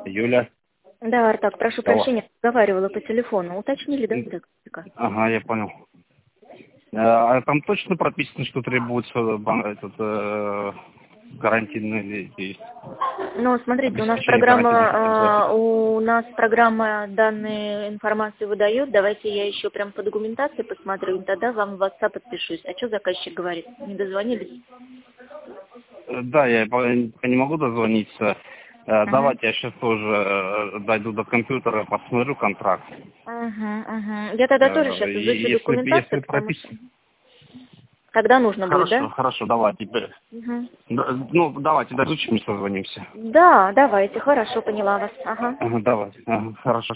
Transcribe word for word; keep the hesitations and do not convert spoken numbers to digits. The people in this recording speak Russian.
Юля. Да, Артак, прошу Алло. прощения, разговаривала по телефону. Уточнили, да, диагностика? Ага, я понял. А а там точно прописано, что требуется бан- этот э, карантинный есть? Ну, смотрите, у нас Обеспечение программа, карантинных а, обязательств. у нас программа данные информации выдает. Давайте я еще прям по документации посмотрю, и тогда вам в WhatsApp подпишусь. А что заказчик говорит? Не дозвонились? Э, Да, я по- пока не могу дозвониться. Э, Ага. Давайте я сейчас тоже э, дойду до компьютера, посмотрю контракт. Ага, ага. Я тогда тоже Э, сейчас и изучу Если, если документацию, потому что... прописано... Когда нужно будет, Хорошо, да? хорошо, давайте. теперь. Угу. Да, Ну, давайте, доизучим и созвонимся. Да, давайте, хорошо, поняла вас. Ага. Ага, давайте. Ага, хорошо.